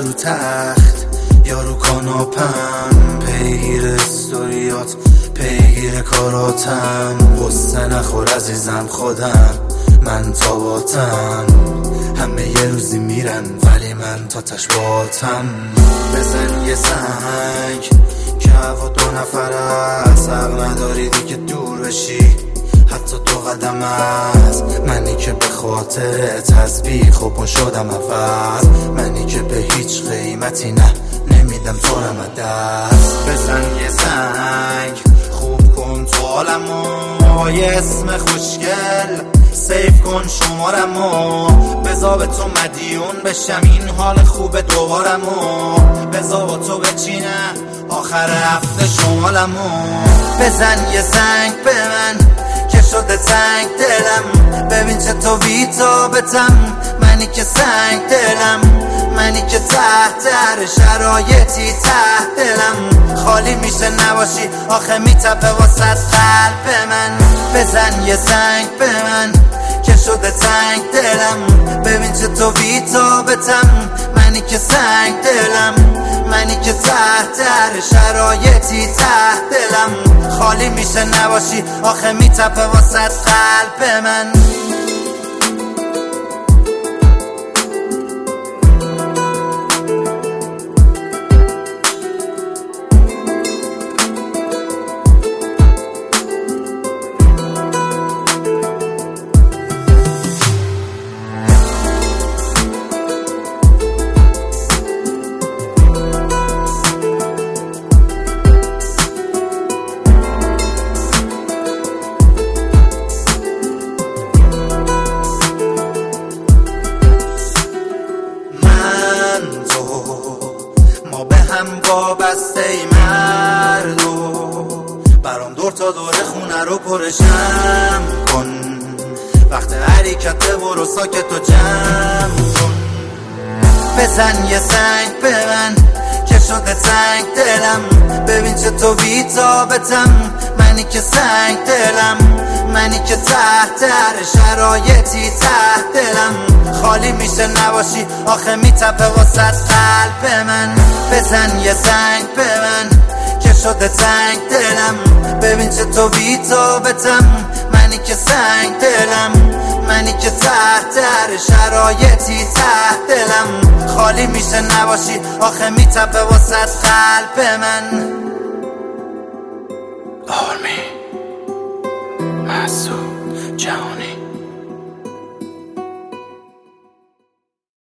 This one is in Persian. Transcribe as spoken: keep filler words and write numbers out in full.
رو تخت یا رو کاناپم، پیگیر استوریات پیگیر کاراتم. قصه نخور عزیزم خودم من تاباتم، همه یه روزی میرن ولی من تا تش باتم. بزن یه سنگ که هوا دو نفر است، حق نداری دیگه دور بشی حتی دو قدم از منی که به خاطر تسبیح خوبون شدم عوض، منی که به هیچ قیمتی نه نمیدم تو رم دست. بزن یه سنگ خوب کن تو عالمو، یه اسم خوشگل سیف کن شمارمو، بزا به تو مدیون بشم این حال خوب دوبارمو، بزا با تو بچینم آخر هفته شمالمو. بزن یه زنگ به من که شده تنگ دلم، ببین چه تو بی‌تابتم، منی که سنگ دلم، منی که تحت هر شرایطی تحت دلم خالی میشه نباشی آخه میتپه واسه قلب من. بزن یه زنگ به من که شده تنگ دلم، ببین چه تو بی‌تابتم، منی که سنگ دلم، منی که تحت هر شرایطی تحت دلم خالی میشه نباشی آخه میتپه واسه قلب من. هم وابسته ای مردو، برام دور تا دور خونه رو پرشم کن، وقت حرکت برو ساکت و جمع کن. بزن یه سنگ به من که شده تنگ دلم، ببین چه تو بی‌تابتم، منی که سنگ دلم، منی که تحت هر شرایطی تحت دلم خالی میشه نباشی آخه میتپه واسه قلب من. بزن یه زنگ به من که شده تنگ دلم، ببین چه تو بی‌تابتم، منی که سنگ دلم، منی که تحت هر شرایطی تحت دلم خالی میشه نباشی آخه میتپه واسه قلب من. آرمی مسعود جهانی